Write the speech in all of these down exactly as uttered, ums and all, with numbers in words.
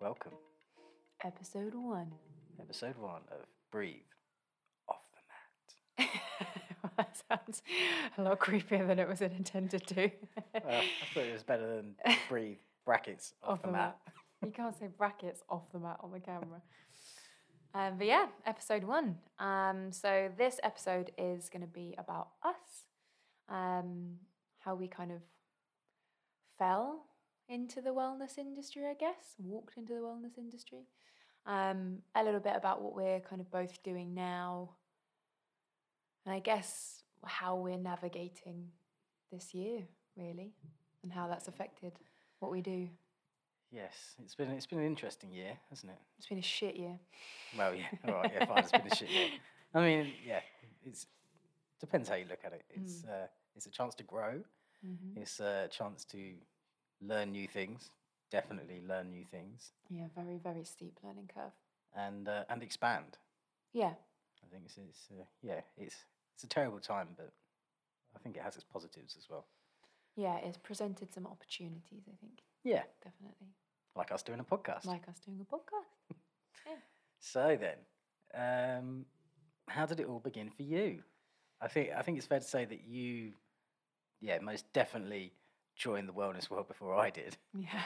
welcome. Episode one. Episode one of Breathe Off the Mat. That sounds a lot creepier than it was intended to. Well, I thought it was better than Breathe brackets off, Off the, mat. You can't say brackets off the mat on the camera. Um, but yeah, episode one. Um, so this episode is going to be about us, um, how we kind of fell into the wellness industry, I guess, walked into the wellness industry. Um, a little bit about what we're kind of both doing now, and I guess how we're navigating this year, really, and how that's affected what we do. Yes, it's been it's been an interesting year, hasn't it? It's been a shit year. Well, yeah, all right, yeah, fine. It's been a shit year. I mean, yeah, it's depends how you look at it. It's Mm. uh, it's a chance to grow. Mm-hmm. It's a chance to learn new things. Definitely learn new things Yeah, very, very steep learning curve. and uh, and expand. Yeah, I think it's, it's uh, yeah, it's it's a terrible time, but I think it has its positives as well. yeah, it's presented some opportunities, I think, Yeah, definitely. like us doing a podcast. Like us doing a podcast. So then, um, how did it all begin for you? I think I think it's fair to say that you, yeah, most definitely joined the wellness world before I did. Yeah.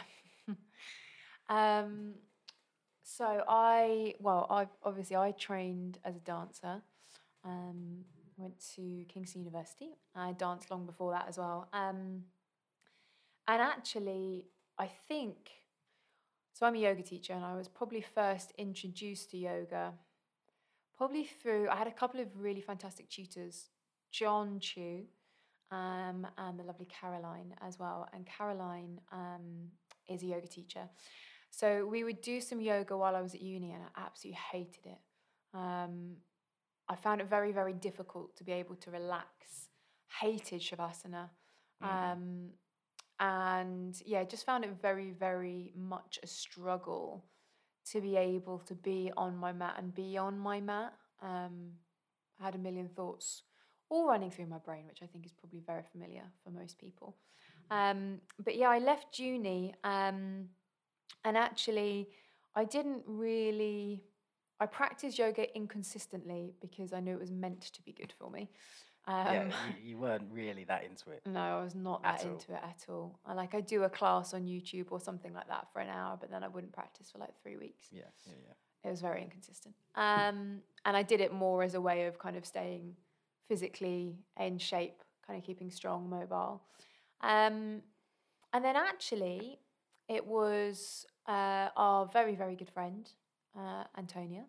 um, so I, well, I obviously I trained as a dancer. Um, went to Kingston University. I danced long before that as well. Um, and actually, I think, so I'm a yoga teacher, and I was probably first introduced to yoga probably through, I had a couple of really fantastic tutors, John Chu, um, and the lovely Caroline as well. And Caroline um, is a yoga teacher. So we would do some yoga while I was at uni, and I absolutely hated it. Um, I found it very, very difficult to be able to relax. Hated Shavasana. Mhm. Um, and yeah, just found it very, very much a struggle to be able to be on my mat and be on my mat. Um, I had a million thoughts all running through my brain, which I think is probably very familiar for most people. Um, but yeah, I left uni, um, and actually, I didn't really. I practiced yoga inconsistently because I knew it was meant to be good for me. Um, Yeah, you, you weren't really that into it. no, I was not that At all. into it at all. I like I do a class on YouTube or something like that for an hour, but then I wouldn't practice for like three weeks. Yeah, yeah, yeah. It was very inconsistent. Um, and I did it more as a way of kind of staying physically in shape, kind of keeping strong, mobile. Um, and then actually, it was uh, our very, very good friend, uh, Antonia,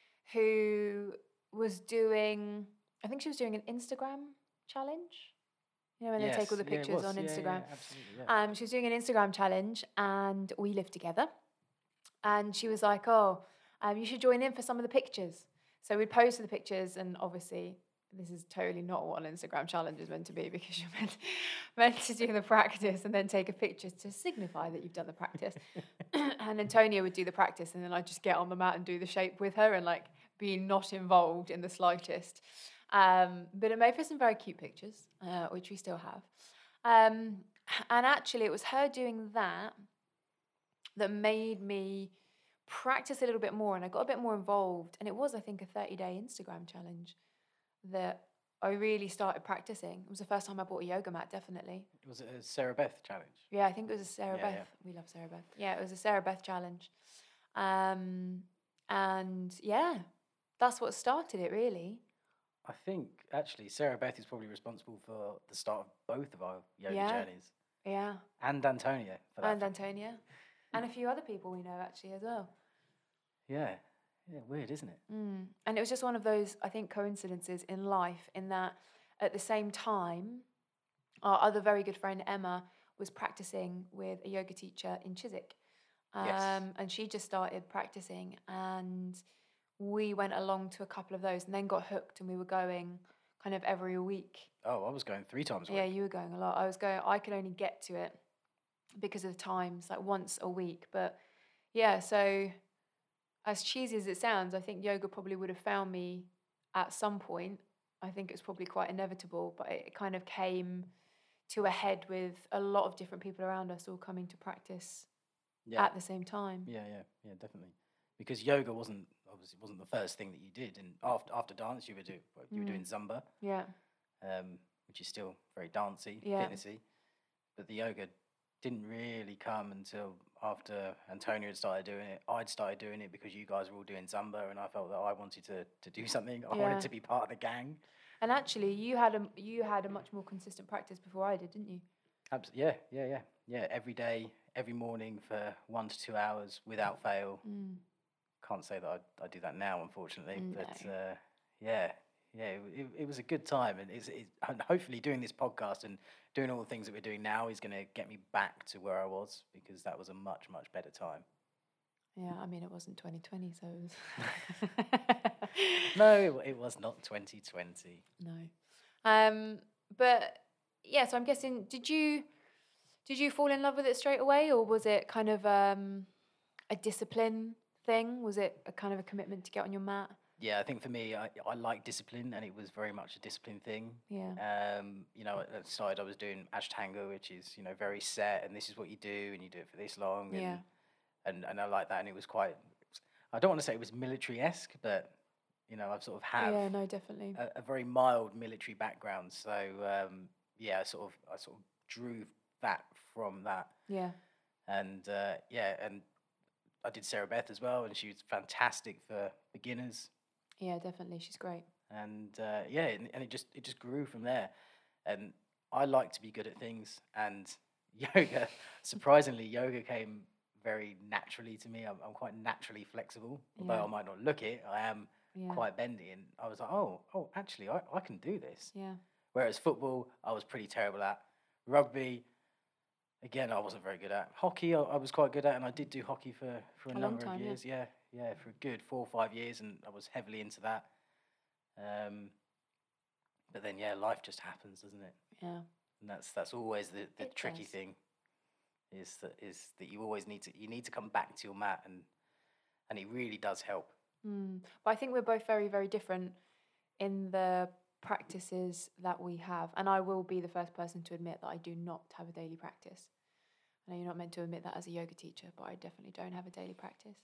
who was doing, I think she was doing an Instagram challenge. You know, when they take all the Yes, yeah, it pictures was. on Yeah, Instagram. yeah, absolutely, yeah. Um, she was doing an Instagram challenge, and we lived together. And she was like, "Oh, um, you should join in for some of the pictures." So we'd pose for the pictures, and obviously, this is totally not what an Instagram challenge is meant to be, because you're meant, meant to do the practice and then take a picture to signify that you've done the practice. And Antonia would do the practice, and then I'd just get on the mat and do the shape with her and like be not involved in the slightest. Um, but it made for some very cute pictures, uh, which we still have. Um, and actually, it was her doing that that made me practice a little bit more, and I got a bit more involved. And it was, I think, a thirty-day Instagram challenge that I really started practicing. It was the first time I bought a yoga mat, definitely. Was it a Sarah Beth challenge? Yeah, I think it was a Sarah Yeah, Beth. yeah. We love Sarah Beth. Yeah, it was a Sarah Beth challenge. Um, and yeah, that's what started it, really. I think actually Sarah Beth is probably responsible for the start of both of our yoga Yeah. journeys, Yeah, and Antonia for that. and fact. Antonia, and a few other people we know actually as well. Yeah, yeah, weird, isn't it? Mm. And it was just one of those, I think, coincidences in life, in that at the same time, our other very good friend Emma was practicing with a yoga teacher in Chiswick. Um, Yes. And she just started practicing, and we went along to a couple of those and then got hooked, and we were going kind of every week. Oh, I was going three times a Yeah, week. you were going a lot. I was going, I could only get to it because of the times, like once a week. But yeah, so as cheesy as it sounds, I think yoga probably would have found me at some point. I think it's probably quite inevitable, but it kind of came to a head with a lot of different people around us all coming to practice Yeah. at the same time. Yeah, yeah, yeah, definitely. Because yoga wasn't obviously wasn't the first thing that you did, and after after dance, you were do you were Mm. doing Zumba, Yeah. um, which is still very dancey, Yeah. fitnessy. But the yoga didn't really come until after Antonia had started doing it. I'd started doing it because you guys were all doing Zumba, and I felt that I wanted to to do something. I Yeah. wanted to be part of the gang. And actually, you had a you had a much more consistent practice before I did, didn't you? Abs- yeah, yeah, yeah, yeah. Every day, every morning for one to two hours without fail. Mm. Can't say that I, I do that now, unfortunately. No. But uh, yeah, yeah, it, it, it was a good time, and it's, it, and hopefully doing this podcast and doing all the things that we're doing now is going to get me back to where I was, because that was a much much better time. Yeah, I mean, it wasn't twenty twenty, so it was. No, it, it was not twenty twenty. No. Um, but yeah, so I'm guessing, did you did you fall in love with it straight away, or was it kind of um, a discipline thing? Was it a kind of a commitment to get on your mat? Yeah, I think for me, I, I like discipline, and it was very much a discipline thing. Yeah. Um, you know, at the start I was doing Ashtanga, which is, you know, very set, and this is what you do, and you do it for this long, and Yeah. and, and I like that, and it was quite. I don't want to say it was military-esque, but you know, I've sort of have Yeah, no, definitely. a, a very mild military background, so um, yeah, I sort of I sort of drew that from that, Yeah. and uh, yeah, and I did Sarah Beth as well, and she was fantastic for beginners. Yeah, definitely. She's great. And uh, yeah, and, and it just it just grew from there. And I like to be good at things, and yoga, surprisingly, yoga came very naturally to me. I'm, I'm quite naturally flexible, although Yeah. I might not look it. I am Yeah. quite bendy, and I was like, oh, oh, actually, I, I can do this. Yeah. Whereas football, I was pretty terrible at. Rugby, again, I wasn't very good at. Hockey, I, I was quite good at, and I did do hockey for, for a, A long number time, of yeah. years. Yeah, yeah, for a good four or five years, and I was heavily into that. Um, but then, yeah, life just happens, doesn't it? Yeah. And that's that's always the, the It tricky does. thing, is that is that you always need to you need to come back to your mat, and and it really does help. Mm. But I think we're both very, very different in the practices that we have. And I will be the first person to admit that I do not have a daily practice. I know you're not meant to admit that as a yoga teacher, but I definitely don't have a daily practice.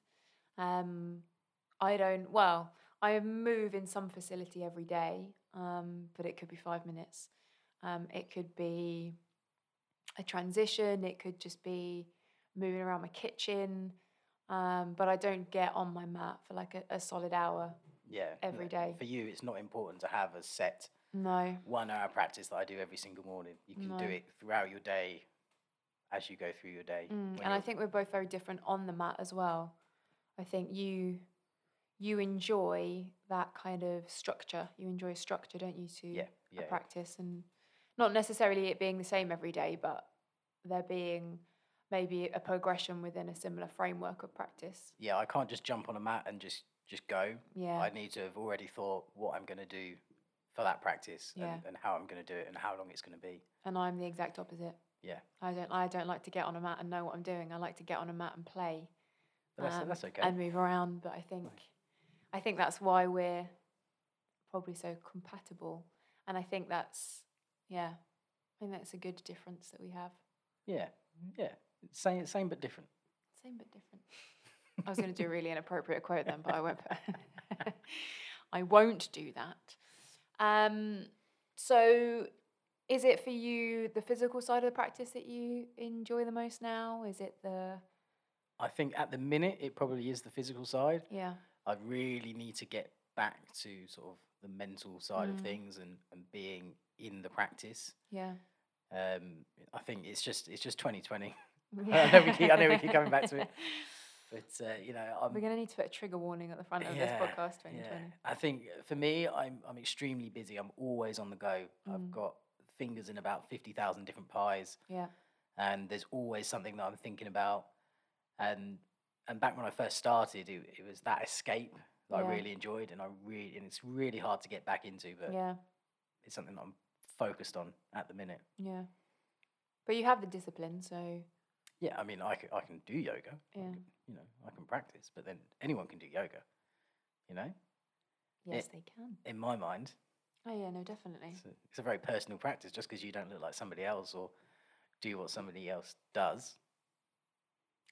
Um, I don't, well, I move in some facility every day, um, but it could be five minutes. Um, it could be a transition. It could just be moving around my kitchen. Um, but I don't get on my mat for like a, a solid hour Yeah, every no, day. for you, it's not important to have a set No, one hour practice that I do every single morning. You can do No. it throughout your day, as you go through your day. Mm, when and I you're- think we're both very different on the mat as well. I think you you enjoy that kind of structure. You enjoy structure, don't you, to yeah, a yeah, practice, and not necessarily it being the same every day, but there being maybe a progression within a similar framework of practice. yeah. I can't just jump on a mat and just just go. Yeah, I need to have already thought what I'm going to do for that practice, Yeah. and, and how I'm going to do it, and how long it's going to be. and I'm the exact opposite. Yeah, I don't I don't like to get on a mat and know what I'm doing. I like to get on a mat and play. but that's um, that's okay. and move around. But I think I think that's why we're probably so compatible. And I think that's yeah, I think that's a good difference that we have. Yeah, yeah. Same, same but different. Same but different. I was going to do a really inappropriate quote then, but I won't. I won't do that. Um, so, is it for you the physical side of the practice that you enjoy the most now? Is it the I think at the minute it probably is the physical side. yeah I really need to get back to sort of the mental side of Mm. things, and, and being in the practice. yeah? Um, I think it's just it's just twenty twenty. I know we keep I know we keep coming back to it, but uh, you know, I'm We're going to need to put a trigger warning at the front of this yeah, podcast. twenty twenty. yeah. I think for me, I'm I'm extremely busy. I'm always on the go. Mm. I've got fingers in about fifty thousand different pies, Yeah. and there's always something that I'm thinking about. And and back when I first started, it, it was that escape that Yeah. I really enjoyed, and I really and it's really hard to get back into, but Yeah. it's something that I'm focused on at the minute. Yeah. But you have the discipline, so Yeah, I mean, I can, I can do yoga. I yeah. can- you know, I can practice, but then anyone can do yoga. You know, Yes, It- they can. in my mind, Oh yeah, no, definitely. it's a, it's a very personal practice. Just because you don't look like somebody else or do what somebody else does,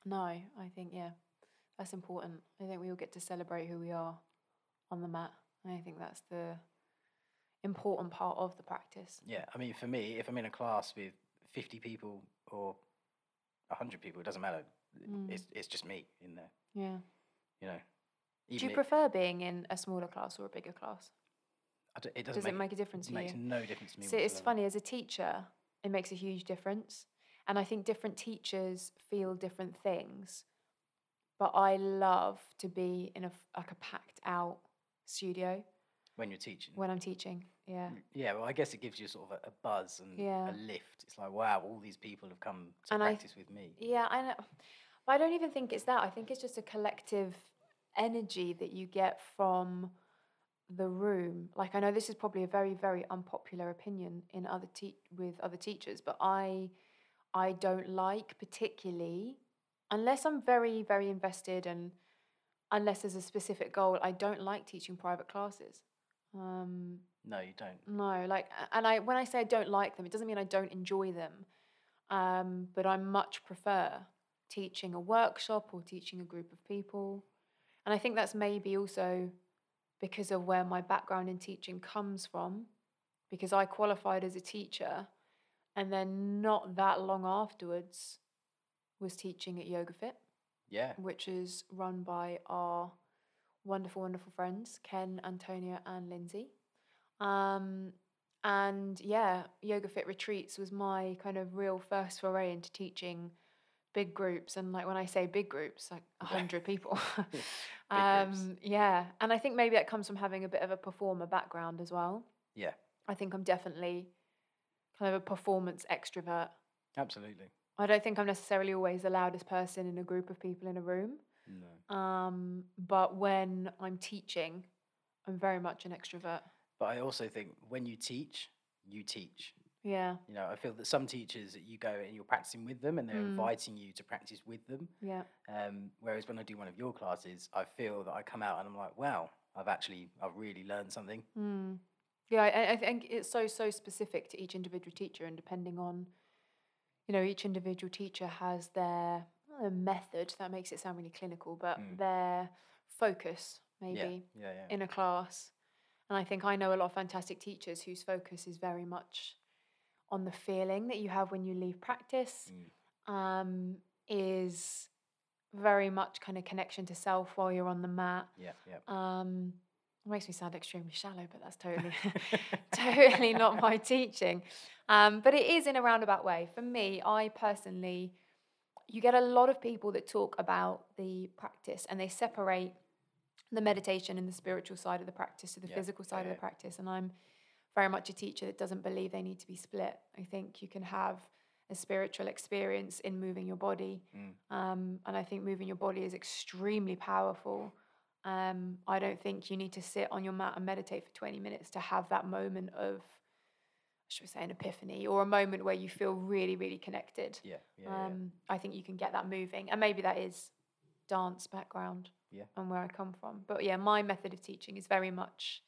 No, I think, yeah, that's important. I think we all get to celebrate who we are on the mat. And I think that's the important part of the practice. Yeah, I mean, for me, if I'm in a class with fifty people or one hundred people, it doesn't matter. Mm. It's it's just me in there, Yeah. you know. Do Even you it, prefer being in a smaller class or a bigger class? I d- it doesn't Does make, it make a difference it to makes you? no difference to me So it's whatsoever. funny, as a teacher, it makes a huge difference. And I think different teachers feel different things. But I love to be in a f- like a packed out studio When you're teaching. when I'm teaching. Yeah. Mm, Yeah, well, I guess it gives you sort of a, a buzz and Yeah. a lift. It's like, wow, all these people have come to And I- practice with me. Yeah, I know. But I don't even think it's that. I think it's just a collective energy that you get from the room. Like, I know this is probably a very, very unpopular opinion in other te- with other teachers, but I I don't like particularly, unless I'm very, very invested and unless there's a specific goal, I don't like teaching private classes. Um, No, you don't. no, like, a- and I when I say I don't like them, it doesn't mean I don't enjoy them. Um, but I much prefer teaching a workshop or teaching a group of people. And I think that's maybe also because of where my background in teaching comes from, because I qualified as a teacher and then not that long afterwards was teaching at Yoga Fit, Yeah, which is run by our wonderful, wonderful friends, Ken, Antonia, and Lindsay. Um, and yeah, Yoga Fit Retreats was my kind of real first foray into teaching big groups. And like when I say big groups, like a Yeah. hundred people. Big um, groups. Yeah. And I think maybe that comes from having a bit of a performer background as well. Yeah, I think I'm definitely kind of a performance extrovert. absolutely. I don't think I'm necessarily always the loudest person in a group of people in a room. No. Um, but when I'm teaching, I'm very much an extrovert. But I also think when you teach, you teach. Yeah, You know, I feel that some teachers that you go and you're practicing with them and they're Mm. inviting you to practice with them. yeah, Um, whereas when I do one of your classes, I feel that I come out and I'm like, wow, I've actually, I've really learned something. mm. yeah. I, I think it's so so specific to each individual teacher, and depending on, you know, each individual teacher has their uh, method. That makes it sound really clinical, but Mm. their focus maybe Yeah, yeah, yeah. in a class. And I think I know a lot of fantastic teachers whose focus is very much on the feeling that you have when you leave practice. Mm. Um, is very much kind of connection to self while you're on the mat. Yeah, yeah. Um, it makes me sound extremely shallow, but that's totally, totally not my teaching. Um, but it is in a roundabout way. For me, I personally, you get a lot of people that talk about the practice and they separate the meditation and the spiritual side of the practice to the Yeah, physical yeah, side of yeah. the practice. And I'm very much a teacher that doesn't believe they need to be split. I think you can have a spiritual experience in moving your body. Mm. Um, and I think moving your body is extremely powerful. Um, I don't think you need to sit on your mat and meditate for twenty minutes to have that moment of, should we say, an epiphany or a moment where you feel really, really connected. Yeah, yeah, yeah. Um, I think you can get that moving. And maybe that is dance background Yeah. and where I come from. But yeah, my method of teaching is very much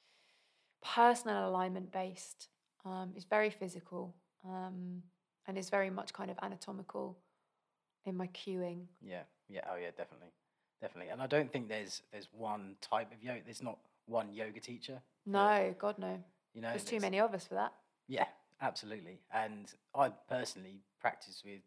personal alignment based. Um, it's very physical, um, and it's very much kind of anatomical in my cueing. Yeah, yeah, oh yeah, definitely, definitely. And I don't think there's there's one type of yoga. There's not one yoga teacher. No, God no. You know, There's too there's- many of us for that. Yeah, absolutely. And I personally practice with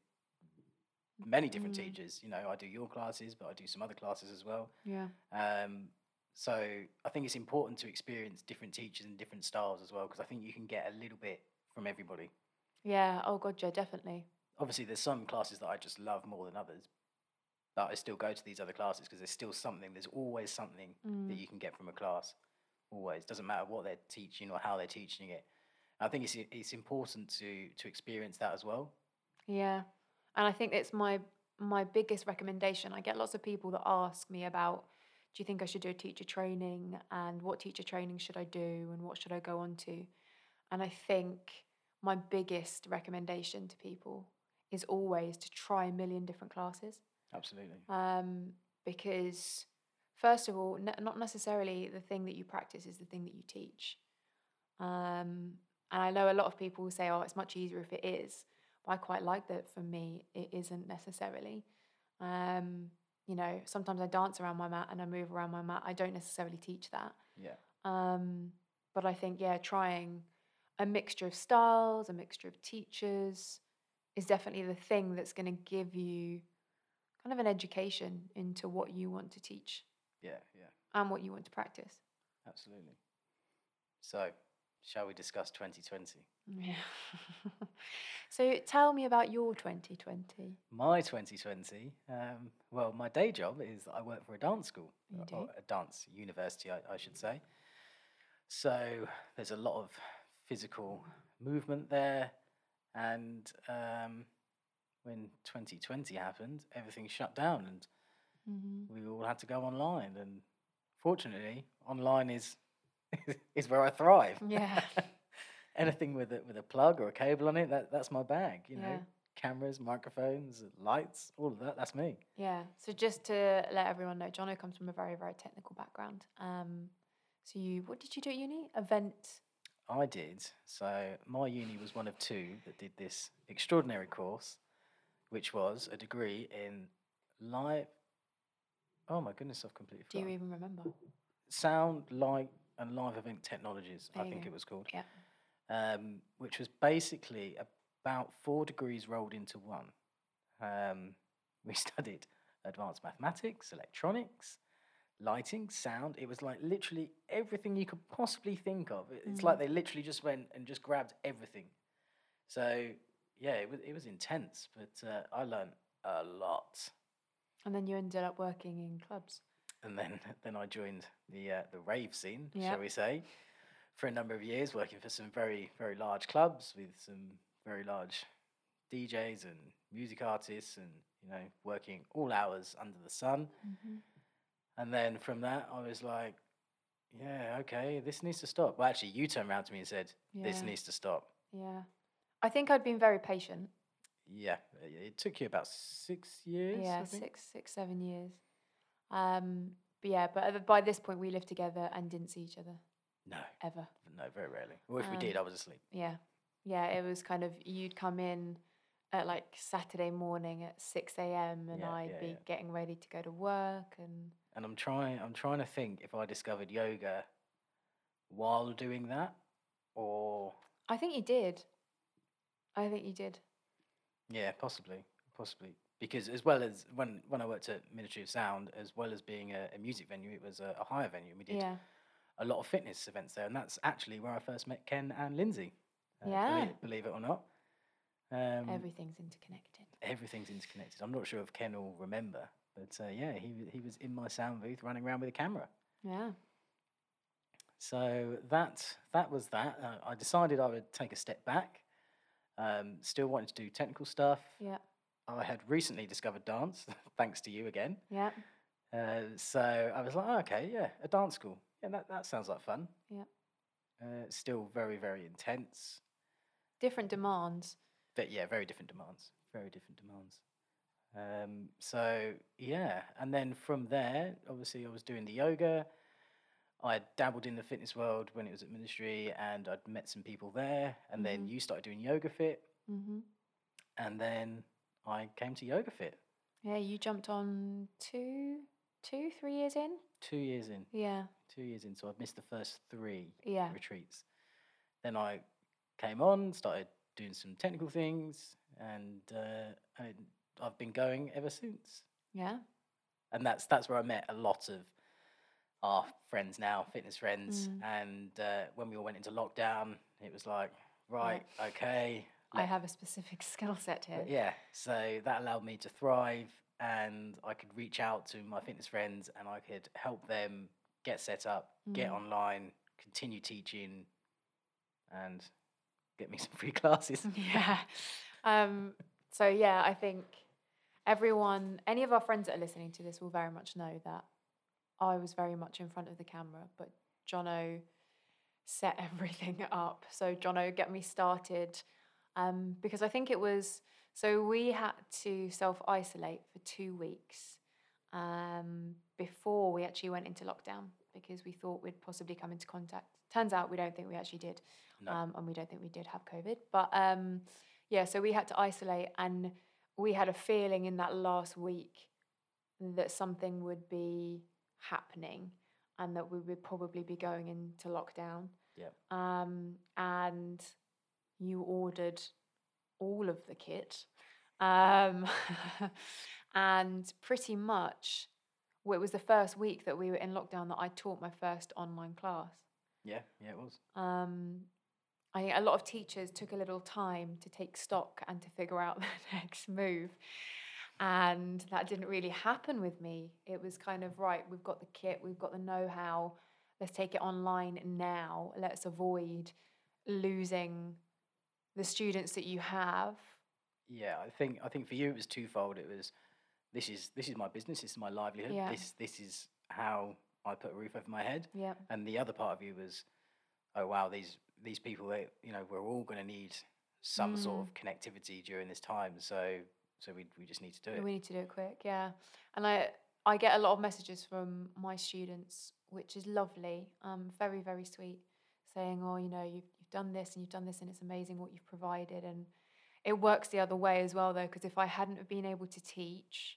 many different Mm. teachers. You know, I do your classes, but I do some other classes as well. Yeah. Um, so I think it's important to experience different teachers and different styles as well, because I think you can get a little bit from everybody. Yeah. Oh God, yeah, definitely. Obviously, there's some classes that I just love more than others, but I still go to these other classes because there's still something. There's always something Mm. that you can get from a class. Always doesn't matter what they're teaching or how they're teaching it. I think it's it's important to to experience that as well. Yeah. And I think it's my my biggest recommendation. I get lots of people that ask me about, do you think I should do a teacher training, and what teacher training should I do, and what should I go on to? And I think my biggest recommendation to people is always to try a million different classes. Absolutely. Um, because first of all, n- not necessarily the thing that you practice is the thing that you teach. Um, and I know a lot of people will say, oh, it's much easier if it is. But I quite like that for me, it isn't necessarily. Um, you know, sometimes I dance around my mat and I move around my mat. I don't necessarily teach that. Yeah. Um, but I think, yeah, trying a mixture of styles, a mixture of teachers is definitely the thing that's going to give you kind of an education into what you want to teach Yeah. Yeah. and what you want to practice. Absolutely. So, shall we discuss twenty twenty? Yeah. So tell me about your twenty twenty. My twenty twenty, um, well, my day job is that I work for a dance school, You or do? a dance university, I, I should say. So there's a lot of physical movement there, and um, when twenty twenty happened, everything shut down, and Mm-hmm. we all had to go online. And fortunately, online is is where I thrive. Yeah. Anything with a with a plug or a cable on it, that that's my bag. You know, Yeah. cameras, microphones, lights, all of that. That's me. Yeah. So just to let everyone know, Jono comes from a very, very technical background. Um, so you, what did you do at uni? Event. I did. So my uni was one of two that did this extraordinary course, which was a degree in live. Oh my goodness, I've completely Do you forgotten. even remember? Sound, light, and live event technologies. There I you think go. it was called. Yeah. Um, which was basically about four degrees rolled into one. Um, we studied advanced mathematics, electronics, lighting, sound. It was like literally everything you could possibly think of. It- It's Mm. like they literally just went and just grabbed everything. So yeah, it was it was intense, but uh, I learned a lot. And then you ended up working in clubs. And then then I joined the uh, the rave scene, Yeah. shall we say, for a number of years, working for some very very large clubs with some very large D Js and music artists, and you know working all hours under the sun. Mm-hmm. And then from that, I was like, yeah, okay, this needs to stop. Well, actually, you turned around to me and said, this Yeah. needs to stop. Yeah. I think I'd been very patient. Yeah, it it took you about six years. Yeah, I think. six, six, seven years. Um, but yeah, but at the- by this point we lived together and didn't see each other No, ever. no, very rarely. Or if we Um, did, I was asleep. Yeah. Yeah, it was kind of you'd come in at like Saturday morning at six a m and Yeah, I'd yeah, be yeah. getting ready to go to work and And I'm trying, I'm trying to think if I discovered yoga while doing that, or I think you did. I think you did. yeah, possibly, possibly. Because as well as when when I worked at Ministry of Sound, as well as being a, a music venue, it was a, a higher venue. We did Yeah. a lot of fitness events there, and that's actually where I first met Ken and Lindsay. Uh, Yeah. believe, believe it or not. Um, Everything's interconnected. everything's interconnected. I'm not sure if Ken will remember, but uh, yeah, he wa- he was in my sound booth running around with a camera. Yeah. So that that was that. Uh, I decided I would take a step back. Um, still wanted to do technical stuff. Yeah. I had recently discovered dance, thanks to you again. Yeah. Uh, so I was like, oh, okay, yeah, a dance school. Yeah, that, that sounds like fun. Yeah. Uh, still very, very intense. Different demands. But yeah, very different demands. Very different demands. Um, so yeah, and then from there, obviously, I was doing the yoga. I dabbled in the fitness world when it was at ministry, and I'd met some people there. And then Mhm. you started doing Yoga Fit, Mm-hmm. and then I came to Yoga Fit Yeah, you jumped on two, two, three years in. two years in. Yeah. Two years in, so I've missed the first three Yeah. retreats. Then I came on, started doing some technical things, and uh, and I've been going ever since. Yeah. And that's that's where I met a lot of our friends now, fitness friends. Mm. And uh, when we all went into lockdown, it was like, right, okay, I let- have a specific skill set here. yeah. So that allowed me to thrive, and I could reach out to my fitness friends, and I could help them get set up, get Mm. online, continue teaching, and get me some free classes. Yeah. Um, so yeah, I think everyone, any of our friends that are listening to this will very much know that I was very much in front of the camera, but Jono set everything up. So Jono, get me started. Um, because I think it was, so we had to self-isolate for two weeks um, before we actually went into lockdown because we thought we'd possibly come into contact. Turns out we don't think we actually did. No. Um, and we don't think we did have COVID. But um, yeah, so we had to isolate, and we had a feeling in that last week that something would be happening and that we would probably be going into lockdown. Yeah. Um, and you ordered all of the kit. Um, and pretty much, well, it was the first week that we were in lockdown that I taught my first online class. Yeah, yeah, it was. Um, I think a lot of teachers took a little time to take stock and to figure out the next move. And that didn't really happen with me. It was kind of, right, we've got the kit, we've got the know-how, let's take it online now. Let's avoid losing the students that you have. Yeah, I think I think for you it was twofold. It was this is this is my business, this is my livelihood. Yeah. This this is how I put a roof over my head. Yeah. And the other part of you was, oh wow, these these people, they, you know, we're all going to need some Mm. sort of connectivity during this time. So so we we just need to do it. We need to do it quick, yeah. And I I get a lot of messages from my students, which is lovely, um, very, very sweet, saying, oh, you know, you've, you've done this and you've done this and it's amazing what you've provided. And it works the other way as well, though, because if I hadn't have been able to teach,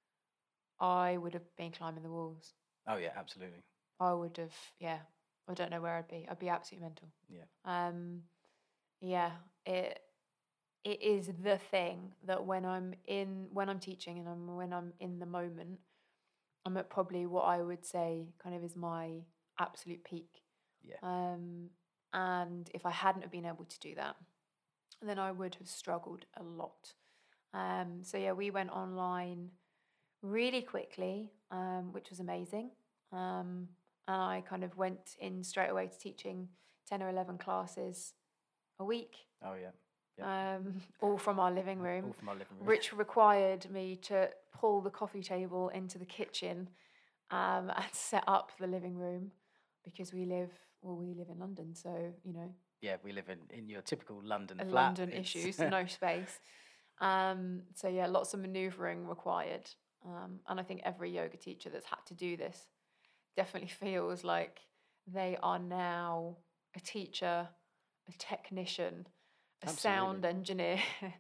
I would have been climbing the walls. Oh yeah, absolutely. I would have, yeah, I don't know where I'd be. I'd be absolutely mental. Yeah. Um, yeah, it it is the thing that when I'm in when I'm teaching and I'm when I'm in the moment, I'm at probably what I would say kind of is my absolute peak. Yeah. Um, and if I hadn't have been able to do that, then I would have struggled a lot. Um, so yeah, we went online really quickly, um, which was amazing. Um, and I kind of went in straight away to teaching ten or eleven classes a week. Oh yeah. Um, all from our living room, All from our living room. which required me to pull the coffee table into the kitchen um, and set up the living room because we live, well, we live in London, so, you know. Yeah, we live in, in your typical London flat. flat. London It's issues, no space. Um, so, yeah, lots of manoeuvring required. Um, and I think every yoga teacher that's had to do this definitely feels like they are now a teacher, a technician, a Absolutely. sound engineer,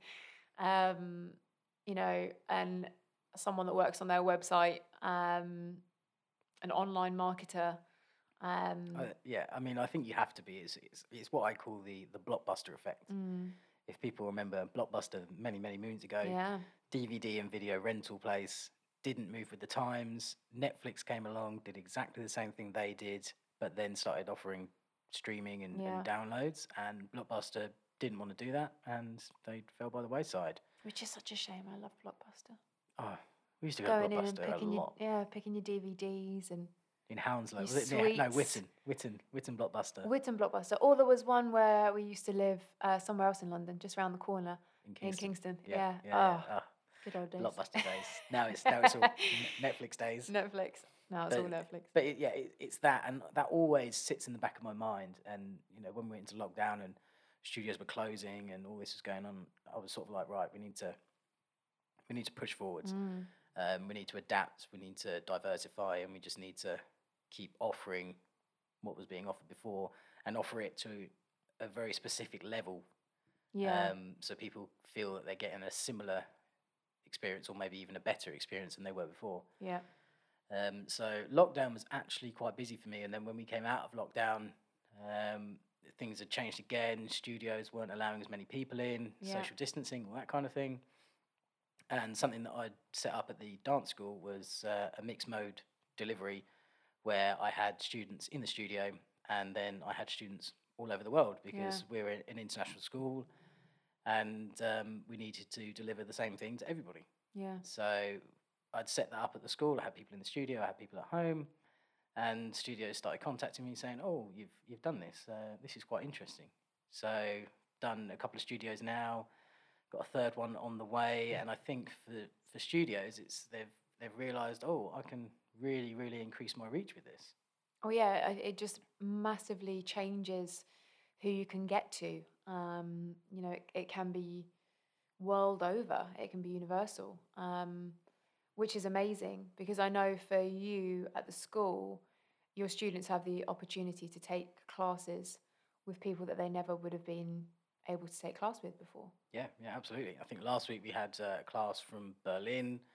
um, you know, and someone that works on their website, um, an online marketer. Um, Uh, yeah, I mean, I think you have to be. It's, it's, it's what I call the, the Blockbuster effect. mm, If people remember Blockbuster many, many moons ago, yeah, D V D and video rental place didn't move with the times. Netflix came along, did exactly the same thing they did, but then started offering streaming and, Yeah. and downloads. And Blockbuster didn't want to do that, and they fell by the wayside. which is such a shame. I love Blockbuster. Oh, we used to go to Going in and Blockbuster a picking your lot. yeah, picking your D V Ds and In Hounslow, your was it? near- No, sweets. Witten, Witten, Witten Blockbuster Witten Blockbuster. Or there was one where we used to live uh, somewhere else in London, just around the corner in in Kingston. Kingston. Yeah, Yeah. yeah, oh, yeah. Ah, good old days. Blockbuster days. Now it's now it's all N- Netflix days. Netflix. No, it's all But- Netflix. But it, yeah, it, it's that, and that always sits in the back of my mind. And you know, when we went into lockdown and studios were closing and all this was going on, I was sort of like, right, we need to, we need to push forwards. Mm. Um, we need to adapt. We need to diversify, and we just need to keep offering what was being offered before and offer it to a very specific level. Yeah. Um, so people feel that they're getting a similar experience, or maybe even a better experience than they were before. yeah. Um, so lockdown was actually quite busy for me, and then when we came out of lockdown, um, things had changed again. Studios weren't allowing as many people in, Yeah. social distancing, all that kind of thing. And something that I'd set up at the dance school was uh, a mixed mode delivery, where I had students in the studio, and then I had students all over the world because Yeah. we're an international school, and um, we needed to deliver the same thing to everybody. Yeah. So I'd set that up at the school. I had people in the studio. I had people at home, and studios started contacting me saying, "Oh, you've you've done this. Uh, this is quite interesting." So done a couple of studios now. Got a third one on the way, and I think for for studios, it's they've they've realised, oh, I can really really increase my reach with this. Oh yeah, I- it just massively changes who you can get to. Um, you know, it, it can be world over. It can be universal, um, which is amazing because I know for you at the school, your students have the opportunity to take classes with people that they never would have been able to take class with before. Yeah, yeah, absolutely. I think last week we had uh, a class from Berlin.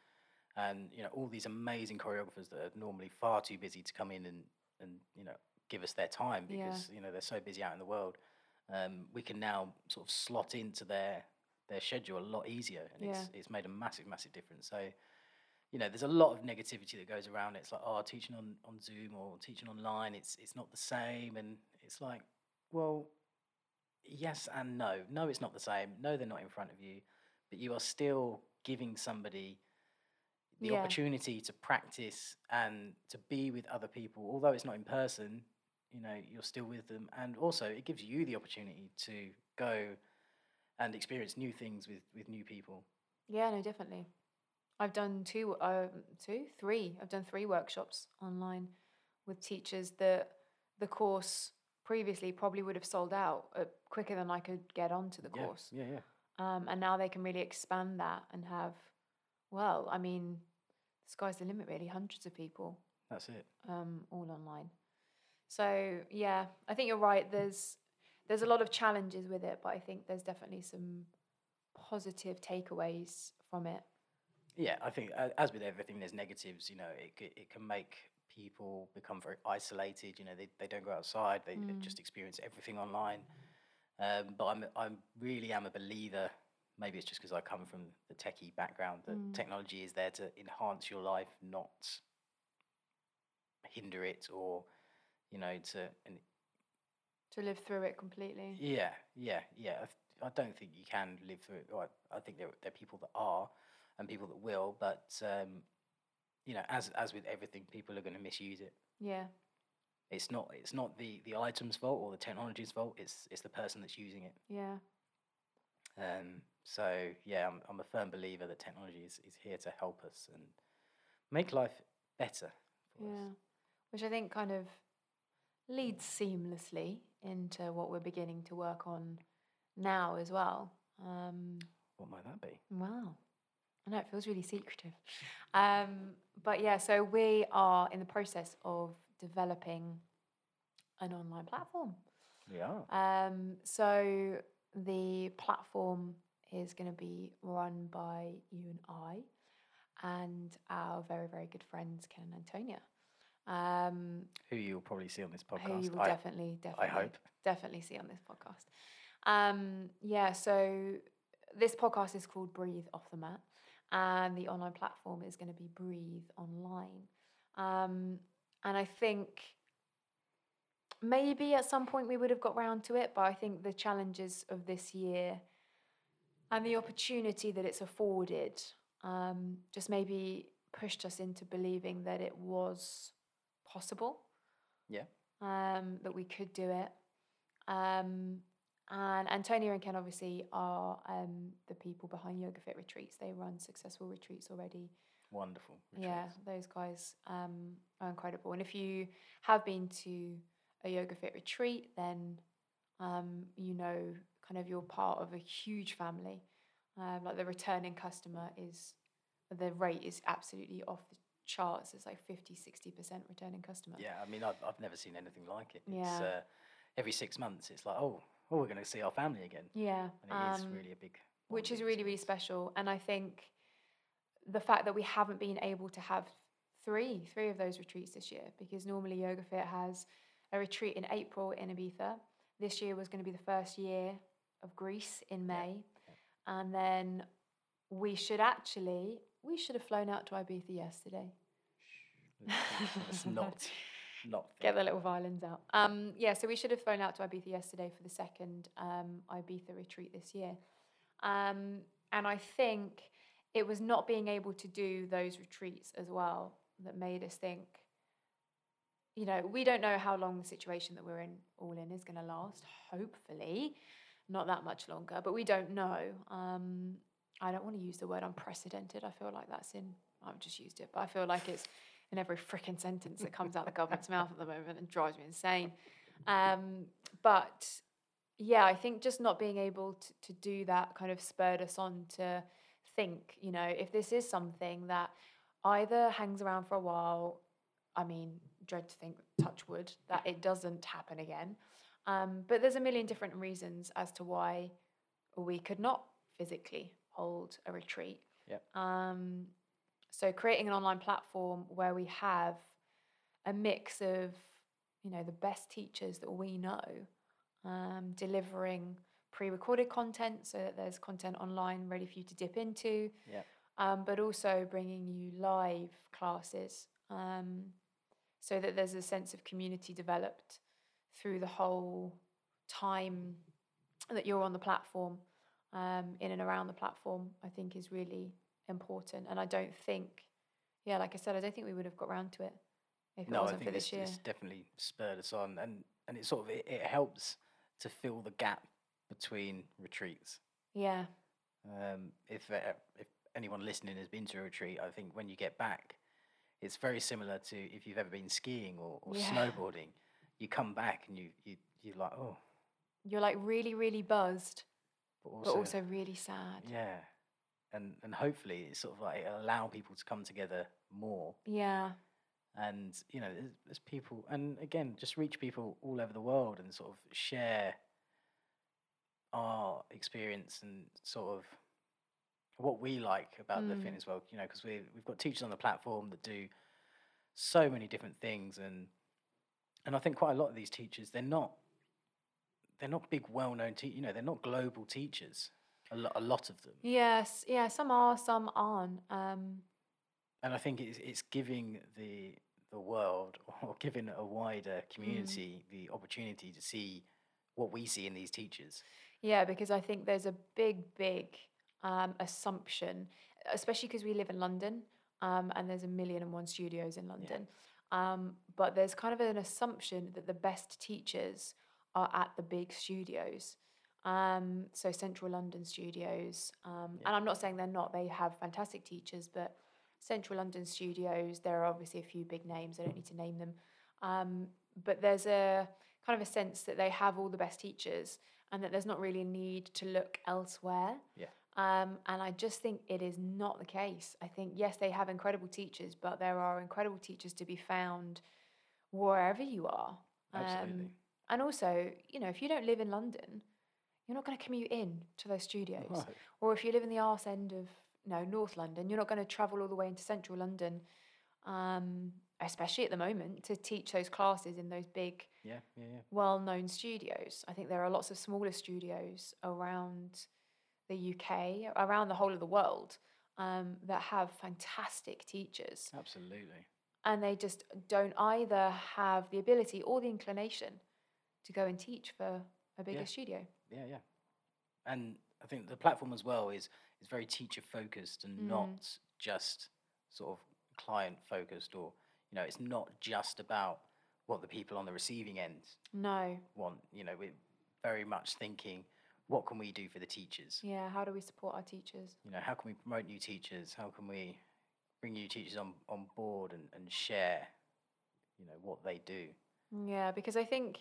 and you know all these amazing choreographers that are normally far too busy to come in and and you know give us their time Yeah. because you know they're so busy out in the world. Um, we can now sort of slot into their their schedule a lot easier, and Yeah. it's it's made a massive massive difference. So you know there's a lot of negativity that goes around it. It's like, oh, teaching on on Zoom or teaching online, it's it's not the same, and it's like, well, yes and no. No, it's not the same. No, they're not in front of you, but you are still giving somebody the Yeah. opportunity to practice and to be with other people. Although it's not in person, you know, you're still with them, and also it gives you the opportunity to go and experience new things with with new people. Yeah, no, definitely. I've done two, um, two, three. I've done three workshops online with teachers that the course previously probably would have sold out uh, quicker than I could get onto the Yeah, course. yeah, yeah. Um, and now they can really expand that and have, well, I mean, the sky's the limit, really. Hundreds of people, That's it. um, all online. So yeah, I think you're right. There's there's a lot of challenges with it, but I think there's definitely some positive takeaways from it. Yeah, I think uh, as with everything, there's negatives. You know, it c- it can make people become very isolated. You know, they, they don't go outside. They, they Mm. just experience everything online. Um, but I'm I'm really am a believer. Maybe it's just because I come from the techie background that Mm. technology is there to enhance your life, not hinder it, or you know, to and To live through it completely. yeah, yeah, yeah. I, th- I don't think you can live through it. Or I, I think there there are people that are, and people that will. But um, you know, as as with everything, people are going to misuse it. Yeah. It's not it's not the the item's fault or the technology's fault. It's it's the person that's using it. Yeah. Um, so yeah, I'm I'm a firm believer that technology is, is here to help us and make life better for Yeah. us. Which I think kind of leads seamlessly into what we're beginning to work on now as well. Um, What might that be? wow. I know it feels really secretive. Um, but yeah, so we are in the process of developing an online platform. We are. Um, so the platform is going to be run by you and I and our very, very good friends, Ken and Antonia. Um, Who you'll probably see on this podcast. who you will I, definitely, definitely, hope. definitely see on this podcast. Um, yeah, so this podcast is called Breathe Off the Mat, and the online platform is going to be Breathe Online. Um, and I think maybe at some point we would have got round to it, but I think the challenges of this year and the opportunity that it's afforded um, just maybe pushed us into believing that it was possible. Yeah. Um, that we could do it. Um, and Antonia and Ken obviously are um, the people behind Yoga Fit Retreats. They run successful retreats already. Wonderful. Yeah, retreats. those guys um, are incredible. And if you have been to a Yoga Fit retreat, then um, you know kind of you're part of a huge family. Um, like the returning customer is, the rate is absolutely off the charts. It's like fifty, sixty percent returning customer. Yeah, I mean, I've, I've never seen anything like it. It's, Yeah. uh, every six months, it's like, oh, oh, we're going to see our family again. Yeah. And it is um, really a big which is bonding really, really experience. special. And I think the fact that we haven't been able to have three, three of those retreats this year, because normally Yoga Fit has a retreat in April in Ibiza. This year was going to be the first year of Greece in May. yeah. And then we should actually, we should have flown out to Ibiza yesterday. Let's not, not think Get the about little that. violins out. Um, yeah, so we should have flown out to Ibiza yesterday for the second um, Ibiza retreat this year. Um, and I think it was not being able to do those retreats as well that made us think, you know, we don't know how long the situation that we're in, all in, is going to last. Hopefully, not that much longer, but we don't know. Um, I don't want to use the word unprecedented. I feel like that's in, I've just used it, but I feel like it's in every freaking sentence that comes out the government's mouth at the moment and drives me insane. Um, but yeah, I think just not being able to, to do that kind of spurred us on to think, you know, if this is something that either hangs around for a while, I mean, dread to think, touch wood, that it doesn't happen again. Um, but there's a million different reasons as to why we could not physically hold a retreat. Yep. Um, So creating an online platform where we have a mix of, you know, the best teachers that we know, um, delivering pre-recorded content so that there's content online ready for you to dip into, Yeah. um, but also bringing you live classes, um, so that there's a sense of community developed through the whole time that you're on the platform, um, in and around the platform, I think is really important. And I don't think, yeah, like I said, I don't think we would have got round to it if it No, I wasn't for think this this year. this definitely spurred us on, and and it sort of it, it helps to fill the gap between retreats. Yeah, Um, if uh, if anyone listening has been to a retreat, I think when you get back, it's very similar to if you've ever been skiing or, or yeah. snowboarding. You come back and you you you're like, oh, You're like really, really buzzed, but but also also really sad. yeah, and and hopefully it's sort of like it'll allow people to come together more. Yeah, And you know, there's, there's people, and again, just reach people all over the world and sort of share our experience and sort of what we like about the mm. fitness world. You know, because we we've got teachers on the platform that do so many different things, and and I think quite a lot of these teachers, they're not they're not big, well-known te- you know, they're not global teachers. A lot, a lot of them, Yes, yeah. Some are, some aren't. Um, and I think it's it's giving the the world or giving a wider mm. community the opportunity to see what we see in these teachers. Yeah, because I think there's a big, big um, assumption, especially because we live in London, um, and there's a million and one studios in Yeah, London. Um, but there's kind of an assumption that the best teachers are at the big studios. Um, so Central London studios. Um, yeah, and I'm not saying they're not, they have fantastic teachers, but Central London studios, there are obviously a few big names, I don't need to name them. Um, but there's a kind of a sense that they have all the best teachers and that there's not really a need to look elsewhere. yeah, Um, and I just think it is not the case. I think, yes, they have incredible teachers, but there are incredible teachers to be found wherever you are. Um, absolutely. and also, you know, if you don't live in London, you're not going to commute in to those studios. No, Or if you live in the arse end of, no, North London, you're not going to travel all the way into Central London, um, especially at the moment, to teach those classes in those big, yeah, yeah, yeah, well-known studios. I think there are lots of smaller studios around the U K, around the whole of the world, um, that have fantastic teachers, absolutely. and they just don't either have the ability or the inclination to go and teach for a bigger Yeah, studio. yeah, yeah. And I think the platform as well is is very teacher focused and Mm, not just sort of client focused, or you know, it's not just about what the people on the receiving end no. want. You know, we're very much thinking, what can we do for the teachers? Yeah, how do we support our teachers? You know, how can we promote new teachers? How can we bring new teachers on, on board and, and share, you know, what they do? Yeah, because I think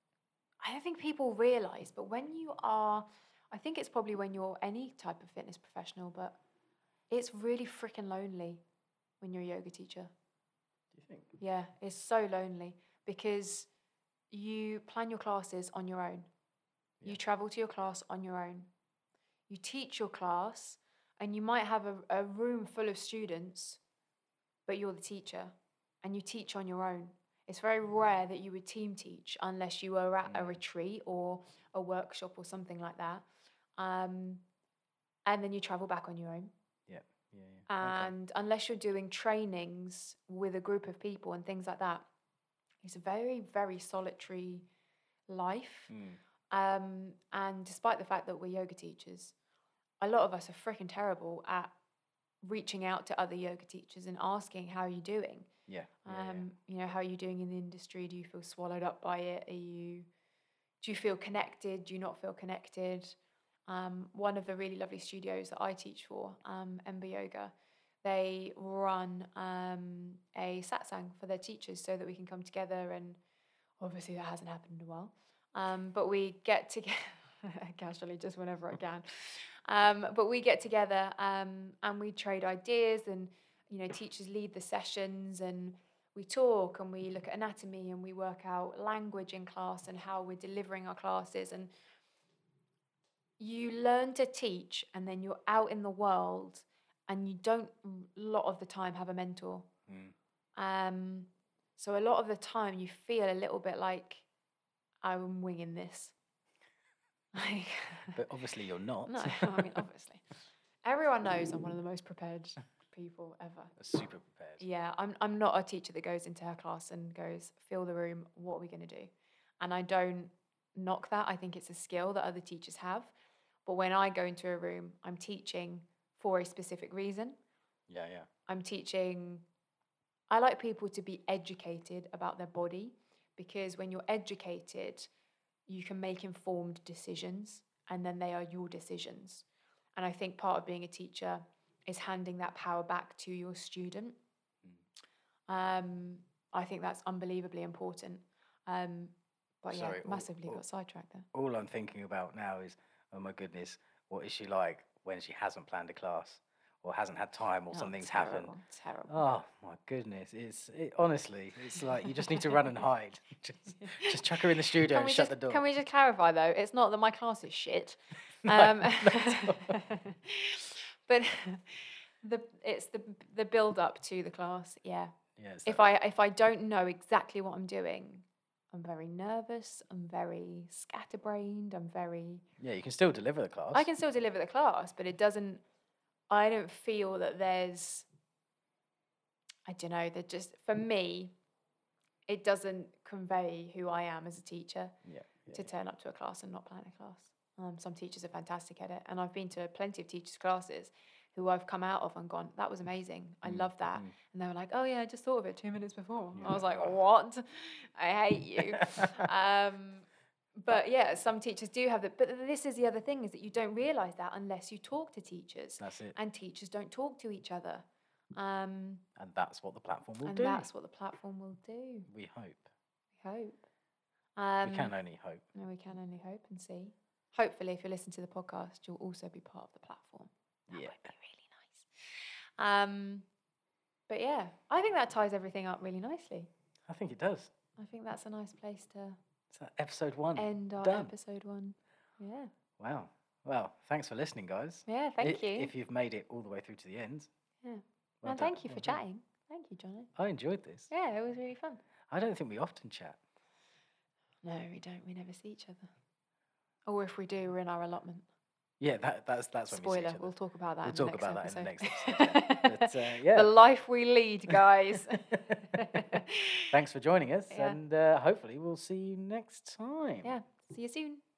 I don't think people realize, but when you are, I think it's probably when you're any type of fitness professional, but it's really freaking lonely when you're a yoga teacher. Do you think? Yeah, it's so lonely because you plan your classes on your own. Yeah. You travel to your class on your own. You teach your class, and you might have a, a room full of students, but you're the teacher and you teach on your own. It's very rare that you would team teach unless you were at a Mm. retreat or a workshop or something like that. Um, and then you travel back on your own. Yeah, yeah, yeah. Okay. And unless you're doing trainings with a group of people and things like that, it's a very, very solitary life. Mm. Um, and despite the fact that we're yoga teachers, a lot of us are freaking terrible at reaching out to other yoga teachers and asking, how are you doing? Yeah, yeah, Um, you know, how are you doing in the industry? Do you feel swallowed up by it? Are you, do you feel connected? Do you not feel connected? Um, one of the really lovely studios that I teach for, um, Ember Yoga, they run um, a satsang for their teachers so that we can come together, and obviously that hasn't happened in a while. Um, but we get together casually just whenever I can. Um, but we get together, um, and we trade ideas, and you know, teachers lead the sessions, and we talk and we look at anatomy and we work out language in class and how we're delivering our classes. And you learn to teach, and then you're out in the world and you don't a lot of the time have a mentor. Mm. Um, so a lot of the time you feel a little bit like I'm winging this. Like, But obviously you're not. no, I mean obviously, everyone knows I'm one of the most prepared people ever. Super prepared. Yeah, I'm. I'm not a teacher that goes into her class and goes, "Fill the room. What are we going to do?" And I don't knock that. I think it's a skill that other teachers have. But when I go into a room, I'm teaching for a specific reason. Yeah, yeah. I'm teaching. I like people to be educated about their body, because when you're educated, you can make informed decisions, and then they are your decisions. And I think part of being a teacher is handing that power back to your student. Mm. Um, I think that's unbelievably important. Um, but Sorry, yeah, all- massively all- got sidetracked there. All I'm thinking about now is, oh my goodness, what is she like when she hasn't planned a class or hasn't had time or Oh, something's terrible, happened? Terrible. Oh my goodness, it's it, honestly, it's like you just need to run and hide. Just, just chuck her in the studio Can and we shut just the door. can we just clarify though? It's not that my class is shit. No, um, no, it's not. but the it's the the build up to the class. Yeah. Yeah, it's If that- I if I don't know exactly what I'm doing, I'm very nervous. I'm very scatterbrained. I'm very. yeah, you can still deliver the class. I can still deliver the class, but it doesn't. I don't feel that there's. I don't know. That just for me, it doesn't convey who I am as a teacher. Yeah, yeah, To turn up to a class and not plan a class. Um, some teachers are fantastic at it, and I've been to plenty of teachers' classes who I've come out of and gone, "That was amazing. I Mm, love that." mm. And they were like, "Oh yeah, I just thought of it two minutes before." Yeah. I was like, "What? I hate you." um, but yeah, some teachers do have that. But this is the other thing: is that you don't realise that unless you talk to teachers, That's it. and teachers don't talk to each other. Um, And that's what the platform will and do. that's what the platform will do. We hope. We hope. Um, we can only hope. No, we can only hope and see. Hopefully, if you listen to the podcast, you'll also be part of the platform. That Yeah. would be really nice. Um, but yeah, I think that ties everything up really nicely. I think it does. I think that's a nice place to So episode one. end our done. episode one. Yeah. Wow. Well, thanks for listening, guys. Yeah, thank I- you. If you've made it all the way through to the end. Yeah. well and done, thank you for well done. chatting. Thank you, Johnny. I enjoyed this. Yeah, it was really fun. I don't think we often chat. No, we don't. We never see each other. Or if we do, we're in our allotment. Yeah, that, that's that's when we see Spoiler, each other. we'll talk about that We'll in talk the about next that in the episode. next episode. Yeah. But, uh, yeah. The life we lead, guys. Thanks for joining us, Yeah. and uh, hopefully we'll see you next time. Yeah. See you soon.